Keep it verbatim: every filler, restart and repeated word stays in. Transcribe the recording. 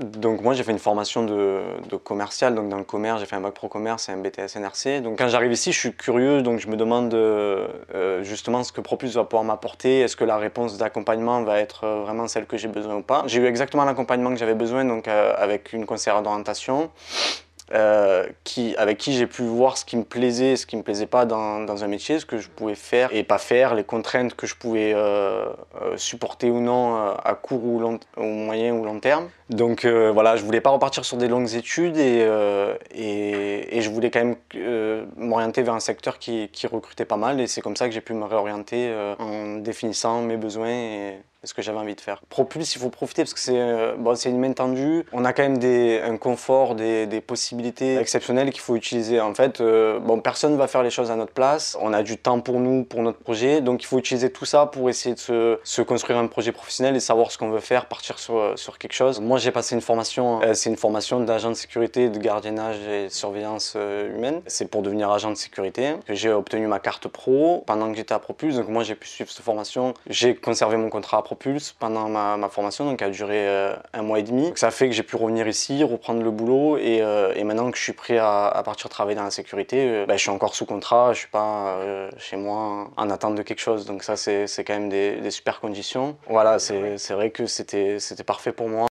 Donc moi j'ai fait une formation de, de commercial, donc dans le commerce, j'ai fait un bac pro commerce et un B T S N R C. Donc quand j'arrive ici, je suis curieux, donc je me demande euh, justement ce que Propulse va pouvoir m'apporter. Est-ce que la réponse d'accompagnement va être vraiment celle que j'ai besoin ou pas? J'ai eu exactement l'accompagnement que j'avais besoin, donc euh, avec une conseillère d'orientation. Euh, qui, avec qui j'ai pu voir ce qui me plaisait et ce qui me plaisait pas dans, dans un métier, ce que je pouvais faire et pas faire, les contraintes que je pouvais euh, euh, supporter ou non euh, à court ou, long, ou moyen ou long terme. Donc euh, voilà, je voulais pas repartir sur des longues études et, euh, et, et je voulais quand même euh, m'orienter vers un secteur qui, qui recrutait pas mal, et c'est comme ça que j'ai pu me réorienter euh, en définissant mes besoins et ce que j'avais envie de faire. Propulse, il faut profiter parce que c'est euh, bon, c'est une main tendue. On a quand même des, un confort, des, des possibilités exceptionnelles qu'il faut utiliser. En fait, euh, bon, personne ne va faire les choses à notre place. On a du temps pour nous, pour notre projet. Donc il faut utiliser tout ça pour essayer de se, se construire un projet professionnel et savoir ce qu'on veut faire, partir sur, sur quelque chose. Moi, j'ai passé une formation, euh, c'est une formation d'agent de sécurité, de gardiennage et surveillance euh, humaine. C'est pour devenir agent de sécurité. J'ai obtenu ma carte pro pendant que j'étais à Propulse. Donc moi, j'ai pu suivre cette formation. J'ai conservé mon contrat à Propulse pendant ma, ma formation, donc qui a duré euh, un mois et demi. Donc ça fait que j'ai pu revenir ici, reprendre le boulot, et, euh, et maintenant que je suis prêt à, à partir travailler dans la sécurité, euh, ben, je suis encore sous contrat, je suis pas euh, chez moi en attente de quelque chose. Donc ça, c'est quand même des, des super conditions. Voilà, c'est vrai que c'était c'était parfait pour moi.